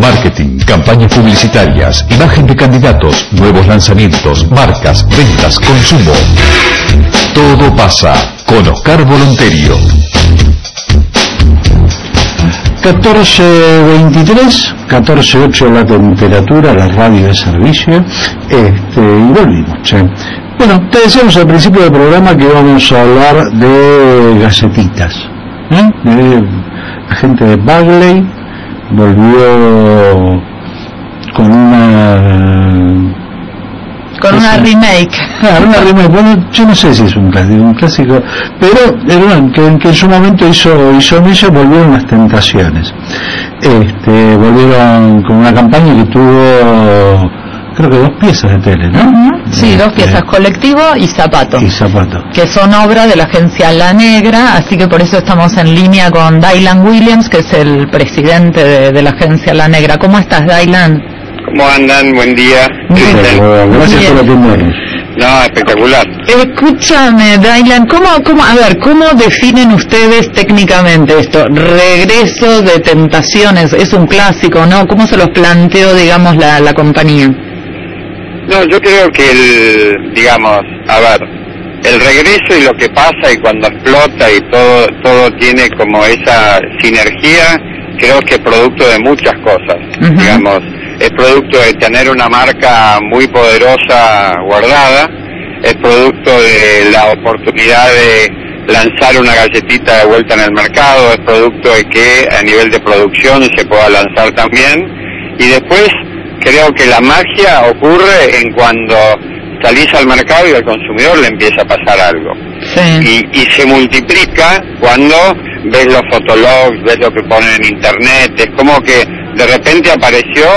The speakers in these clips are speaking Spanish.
marketing, campañas publicitarias, imagen de candidatos, nuevos lanzamientos, marcas, ventas, consumo. Todo pasa con Oscar Volonterio. 14:23, 14:08 la temperatura, la radio de servicio, y volvimos, che. Bueno, te decíamos al principio del programa que íbamos a hablar de galletitas, la gente de Bagley volvió con una remake. Claro, una remake. Bueno, yo no sé si es un clásico, pero que en su momento hizo ella, volvieron las Tentaciones. Volvieron con una campaña que tuvo, creo que 2 piezas de tele, ¿no? Uh-huh. Sí, 2 piezas, Colectivo y Zapato. Que son obra de la agencia La Negra, así que por eso estamos en línea con Dylan Williams, que es el presidente de la agencia La Negra. ¿Cómo estás, Dylan? ¿Cómo andan? Buen día. Gracias por atendernos. No, espectacular. Escúchame, Dylan, ¿cómo definen ustedes técnicamente esto? Regreso de Tentaciones, es un clásico, ¿no? ¿Cómo se los planteó, digamos, la compañía? No, yo creo que el regreso y lo que pasa y cuando explota y todo tiene como esa sinergia, creo que es producto de muchas cosas, digamos. Es producto de tener una marca muy poderosa guardada, es producto de la oportunidad de lanzar una galletita de vuelta en el mercado, es producto de que a nivel de producción se pueda lanzar también, y después creo que la magia ocurre en cuando salís al mercado y al consumidor le empieza a pasar algo. Sí. Y se multiplica cuando ves los fotologs, ves lo que ponen en internet, es como que de repente apareció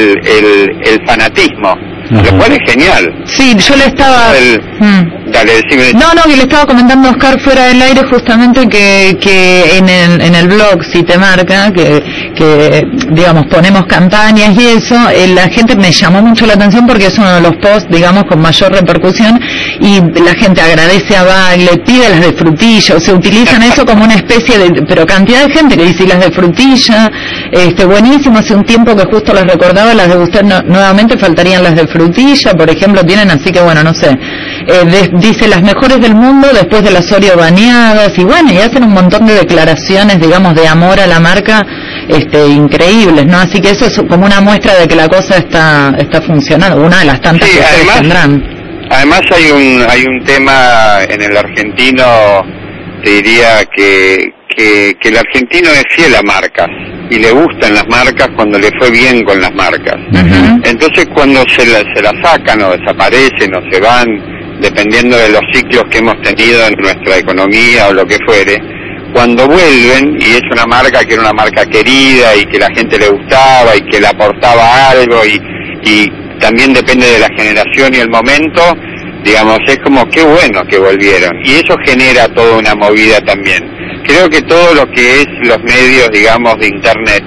el fanatismo, lo cual es genial. Sí, yo le estaba... Dale, decime. No, que le estaba comentando a Oscar fuera del aire justamente que en el blog, si te marca, que digamos, ponemos campañas y eso, la gente me llamó mucho la atención porque es uno de los posts, digamos, con mayor repercusión, y la gente agradece a Bagley, pide las de frutilla, o se utilizan eso como una especie de... Pero cantidad de gente que dice las de frutilla, buenísimo, hace un tiempo que justo las recordaba, las de usted nuevamente faltarían las de frutilla, por ejemplo, tienen, así que bueno, no sé, dice las mejores del mundo después de las Oreo bañadas, y bueno, y hacen un montón de declaraciones, digamos, de amor a la marca, increíbles, ¿no? Así que eso es como una muestra de que la cosa está funcionando, una de las tantas que ustedes tendrán. Además hay un tema en el argentino, te diría que el argentino es fiel a marcas y le gustan las marcas cuando le fue bien con las marcas. Entonces cuando se la sacan o desaparecen o se van, dependiendo de los ciclos que hemos tenido en nuestra economía o lo que fuere, cuando vuelven, y es una marca que era una marca querida y que la gente le gustaba y que le aportaba algo y también depende de la generación y el momento, digamos, es como qué bueno que volvieron, y eso genera toda una movida también. Creo que todo lo que es los medios, digamos, de internet,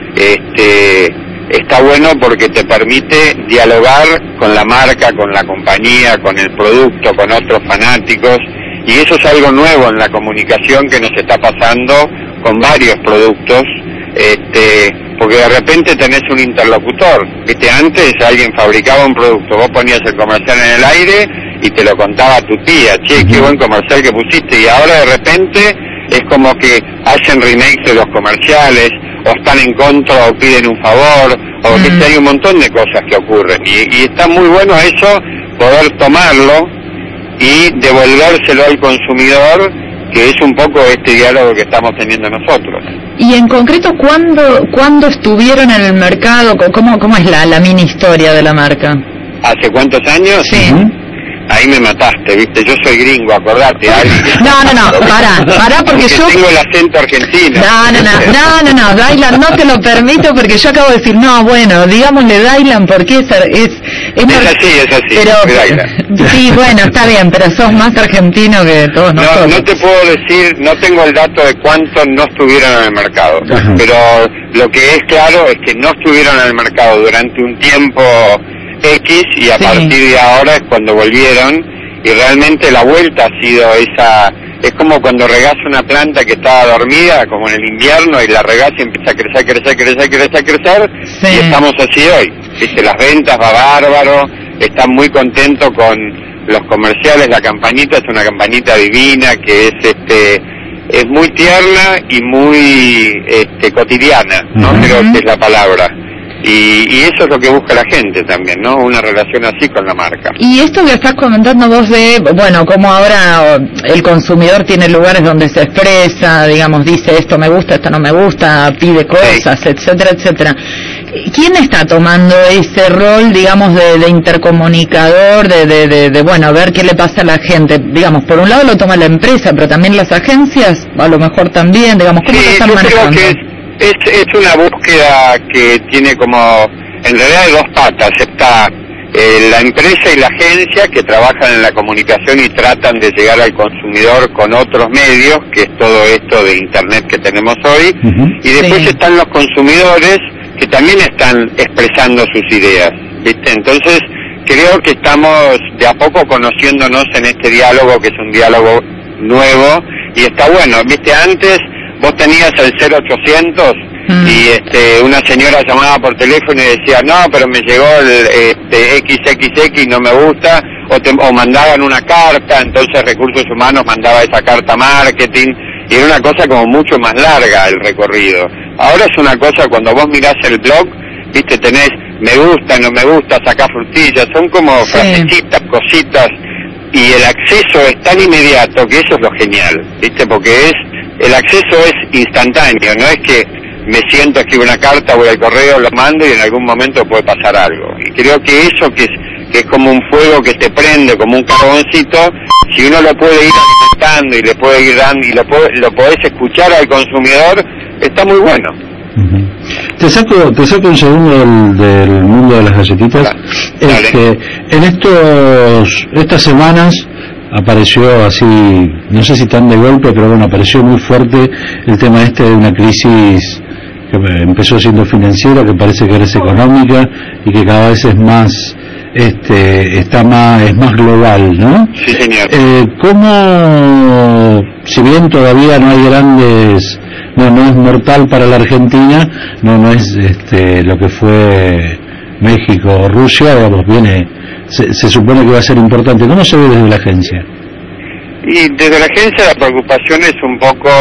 está bueno porque te permite dialogar con la marca, con la compañía, con el producto, con otros fanáticos, y eso es algo nuevo en la comunicación que nos está pasando con varios productos, porque de repente tenés un interlocutor. Antes alguien fabricaba un producto, vos ponías el comercial en el aire y te lo contaba tu tía, che, qué buen comercial que pusiste, y ahora de repente es como que hacen remakes de los comerciales, o están en contra o piden un favor, o que hay un montón de cosas que ocurren, y está muy bueno eso, poder tomarlo y devolvérselo al consumidor, que es un poco este diálogo que estamos teniendo nosotros. Y en concreto, ¿cuándo estuvieron en el mercado? ¿Cómo es la mini historia de la marca? ¿Hace cuántos años? Sí. Ahí me mataste, ¿viste? Yo soy gringo, acordate. No, pará, porque yo... tengo el acento argentino. No, Dylan, no te lo permito porque yo acabo de decir, no, bueno, digámosle Dylan porque es así. Pero, sí, bueno, está bien, pero sos más argentino que todos nosotros. No te puedo decir, no tengo el dato de cuántos no estuvieron en el mercado, pero lo que es claro es que no estuvieron en el mercado durante un tiempo X, y a partir de ahora es cuando volvieron, y realmente la vuelta ha sido es como cuando regás una planta que estaba dormida, como en el invierno, y la regás y empieza a crecer, sí. Y estamos así hoy, ¿viste? Las ventas va bárbaro, están muy contentos con los comerciales, la campanita es una campanita divina, que es muy tierna y muy cotidiana, ¿no? Creo que es la palabra. Y eso es lo que busca la gente también, ¿no? Una relación así con la marca. Y esto que estás comentando vos de, bueno, como ahora el consumidor tiene lugares donde se expresa, digamos, dice esto me gusta, esto no me gusta, pide cosas, sí, etcétera, etcétera. ¿Quién está tomando ese rol, digamos, de intercomunicador, de bueno, ver qué le pasa a la gente? Digamos, por un lado lo toma la empresa, pero también las agencias, a lo mejor también, digamos, ¿cómo lo están manejando? Creo que es una búsqueda que tiene como, en realidad, de dos patas. Está la empresa y la agencia que trabajan en la comunicación y tratan de llegar al consumidor con otros medios, que es todo esto de Internet que tenemos hoy, y después están los consumidores que también están expresando sus ideas, ¿viste? Entonces, creo que estamos de a poco conociéndonos en este diálogo, que es un diálogo nuevo, y está bueno, ¿viste? Antes vos tenías el 0800 y una señora llamaba por teléfono y decía, no, pero me llegó el XXX y no me gusta, o mandaban una carta, entonces Recursos Humanos mandaba esa carta a marketing, y era una cosa como mucho más larga el recorrido. Ahora es una cosa, cuando vos mirás el blog, viste, tenés me gusta, no me gusta, sacá frutillas, son como frasecitas, cositas, y el acceso es tan inmediato que eso es lo genial, viste, porque el acceso es instantáneo, no es que me siento, escribo una carta, voy al correo, lo mando y en algún momento puede pasar algo. Y creo que eso que es como un fuego que te prende, como un carboncito, si uno lo puede ir alimentando y le puede ir dando y lo podés escuchar al consumidor, está muy bueno. Te saco un segundo del mundo de las galletitas. En estas semanas apareció así, no sé si tan de golpe, pero bueno, apareció muy fuerte el tema de una crisis que empezó siendo financiera, que parece que ahora es económica y que cada vez es más, es más global, ¿no? Sí, señor. ¿Cómo, si bien todavía no hay grandes, no es mortal para la Argentina, no es lo que fue México o Rusia, digamos, se supone que va a ser importante? ¿Cómo se ve desde la agencia? Y desde la agencia la preocupación es un poco,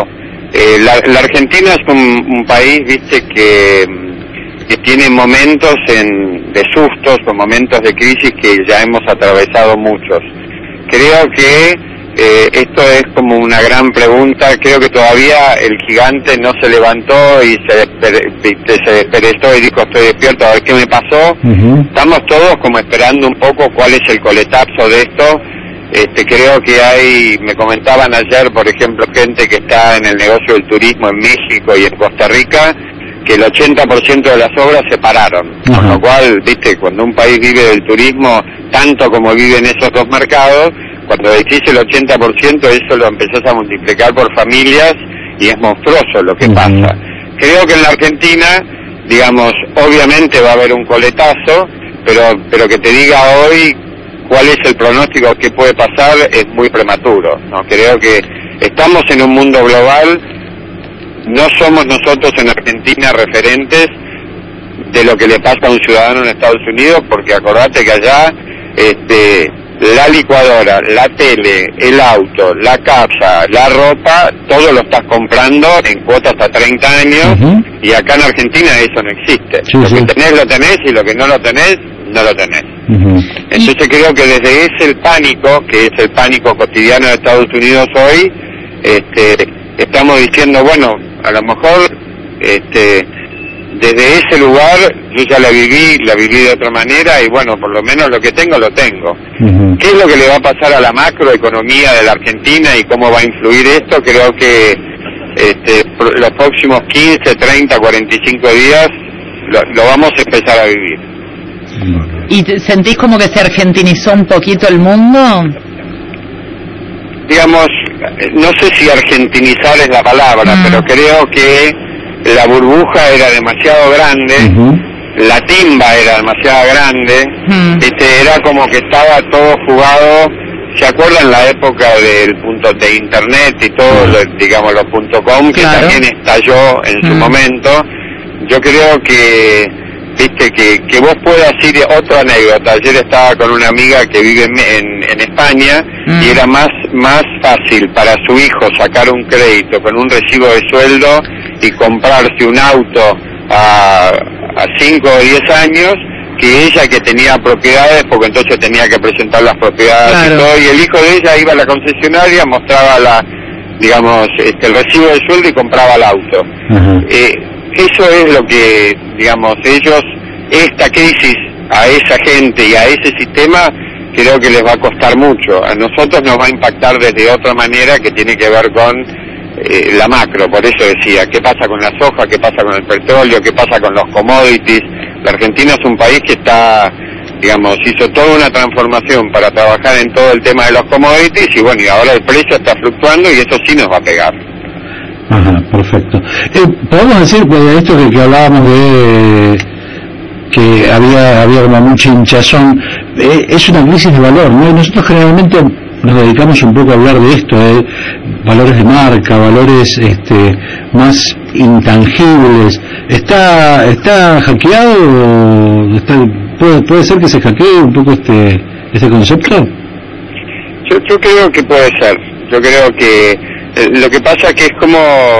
la Argentina es un país, viste, que tiene momentos de sustos o momentos de crisis que ya hemos atravesado muchos. Creo que esto es como una gran pregunta. Creo que todavía el gigante no se levantó y se desperezó y dijo, estoy despierto, a ver qué me pasó. Estamos todos como esperando un poco cuál es el coletazo de esto. Creo que me comentaban ayer, por ejemplo, gente que está en el negocio del turismo en México y en Costa Rica, que el 80% de las obras se pararon. Con lo cual, viste, cuando un país vive del turismo tanto como viven esos dos mercados, cuando decís el 80%, eso lo empezás a multiplicar por familias y es monstruoso lo que pasa. Creo que en la Argentina, digamos, obviamente va a haber un coletazo, pero que te diga hoy cuál es el pronóstico que puede pasar es muy prematuro, ¿no? Creo que estamos en un mundo global, no somos nosotros en Argentina referentes de lo que le pasa a un ciudadano en Estados Unidos, porque acordate que allá la licuadora, la tele, el auto, la casa, la ropa, todo lo estás comprando en cuotas a 30 años, y acá en Argentina eso no existe. Lo que tenés lo tenés, y lo que no lo tenés, no lo tenés. Entonces creo que desde ese pánico, que es el pánico cotidiano de Estados Unidos hoy, estamos diciendo, bueno, a lo mejor desde ese lugar yo ya la viví de otra manera, y bueno, por lo menos lo que tengo, lo tengo. ¿Qué es lo que le va a pasar a la macroeconomía de la Argentina y cómo va a influir esto? Creo que los próximos 15, 30, 45 días lo vamos a empezar a vivir. ¿Y sentís como que se argentinizó un poquito el mundo? Digamos, no sé si argentinizar es la palabra, pero creo que la burbuja era demasiado grande, la timba era demasiado grande, era como que estaba todo jugado ¿se acuerdan la época del punto de internet y todo, digamos, los .com, que también estalló en su momento? Yo creo que, viste, que vos puedas ir, otra anécdota, ayer estaba con una amiga que vive en España, y era más fácil para su hijo sacar un crédito con un recibo de sueldo y comprarse un auto a 5 o 10 años, que ella, que tenía propiedades, porque entonces tenía que presentar las propiedades y todo, y el hijo de ella iba a la concesionaria, mostraba digamos, el recibo de sueldo y compraba el auto. Eso es lo que, digamos, esta crisis a esa gente y a ese sistema, creo que les va a costar mucho. A nosotros nos va a impactar desde otra manera, que tiene que ver con la macro. Por eso decía, ¿qué pasa con la soja? ¿Qué pasa con el petróleo? ¿Qué pasa con los commodities? La Argentina es un país que está, digamos, hizo toda una transformación para trabajar en todo el tema de los commodities, y bueno, y ahora el precio está fluctuando y eso sí nos va a pegar. Ajá, perfecto. Podemos decir, pues, de esto que hablábamos de que había como mucha hinchazón, es una crisis de valor, ¿no? Y nosotros generalmente nos dedicamos un poco a hablar de esto, valores de marca, valores más intangibles. ¿Está hackeado? ¿Puede ser que se hackee un poco este concepto? Yo creo que puede ser. Yo creo que lo que pasa que es como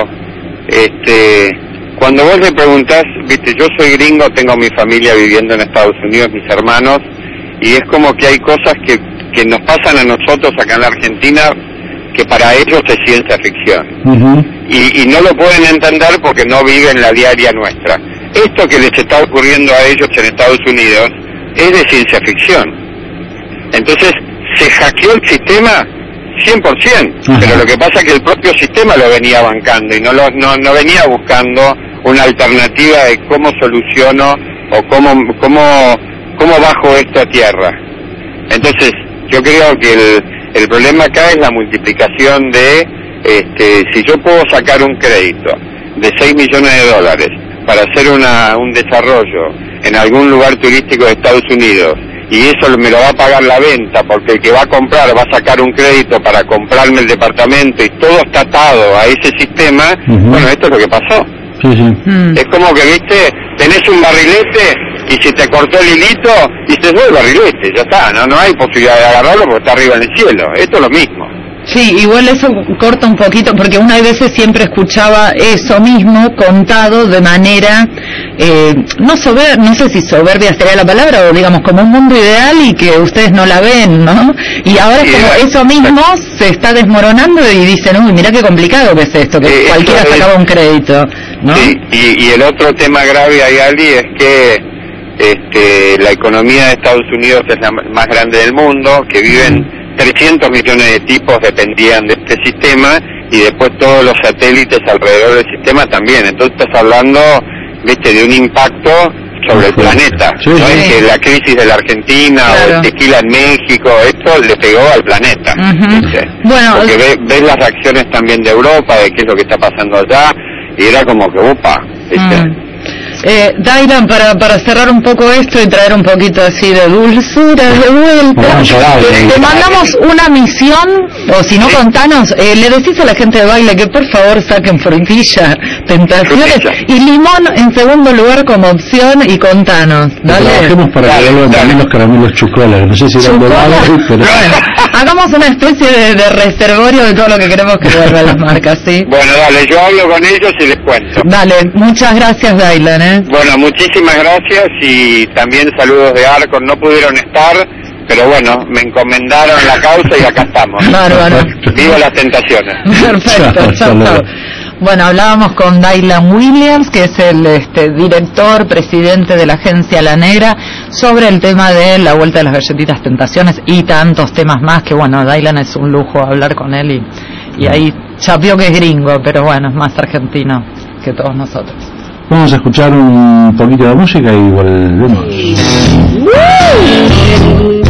cuando vos le preguntás, viste, yo soy gringo, tengo mi familia viviendo en Estados Unidos, mis hermanos, y es como que hay cosas que nos pasan a nosotros acá en la Argentina que para ellos es ciencia ficción. Y no lo pueden entender porque no viven la diaria nuestra. Esto que les está ocurriendo a ellos en Estados Unidos es de ciencia ficción. Entonces, se hackeó el sistema 100%, pero lo que pasa es que el propio sistema lo venía bancando y no venía buscando una alternativa de cómo soluciono o cómo bajo esto a tierra. Entonces, yo creo que el problema acá es la multiplicación de, si yo puedo sacar un crédito de $6 millones para hacer un desarrollo en algún lugar turístico de Estados Unidos, y eso me lo va a pagar la venta, porque el que va a comprar va a sacar un crédito para comprarme el departamento, y todo está atado a ese sistema, bueno, esto es lo que pasó. Es como que, viste, tenés un barrilete y si te cortó el hilito, dices, el barrilete, ya está, no hay posibilidad de agarrarlo porque está arriba en el cielo. Esto es lo mismo. Sí, igual eso corta un poquito, porque una veces siempre escuchaba eso mismo contado de manera, no sé si soberbia sería la palabra, o digamos como un mundo ideal y que ustedes no la ven, ¿no? Y ahora es como eso mismo se está desmoronando y dicen, uy, mira qué complicado que es esto, que cualquiera sacaba un crédito, ¿no? Sí, y el otro tema grave ahí, Ali, es que la economía de Estados Unidos es la más grande del mundo, que viven 300 millones de tipos dependían de este sistema, y después todos los satélites alrededor del sistema también. Entonces estás hablando, viste, de un impacto sobre el planeta. No es que la crisis de la Argentina o el tequila en México, esto le pegó al planeta. Bueno, porque ves las reacciones también de Europa, de qué es lo que está pasando allá, y era como que, upa, ¿viste? Dailan, para cerrar un poco esto y traer un poquito así de dulzura de vuelta, te mandamos una misión, o si no, contanos, le decís a la gente de Baile que por favor saquen frutilla, tentaciones, y limón en segundo lugar como opción, y contanos, dale. Trabajemos para que vuelvan también los caramelos Chucola, no sé si eran dorados, pero... Hagamos una especie de reservorio de todo lo que queremos que vuelva a las marcas, ¿sí? Bueno, dale, yo hablo con ellos y les cuento. Dale, muchas gracias, Dailan, Bueno, muchísimas gracias, y también saludos de Arcon. No pudieron estar, pero bueno, me encomendaron la causa y acá estamos. Bárbaro. Viva las tentaciones. Perfecto, chao. Bueno, hablábamos con Dailan Williams, que es el director, presidente de la agencia La Negra, sobre el tema de la vuelta de las galletitas tentaciones y tantos temas más, que bueno, Dailan es un lujo hablar con él, y ahí chapeó que es gringo, pero bueno, es más argentino que todos nosotros. Vamos a escuchar un poquito de música y volvemos.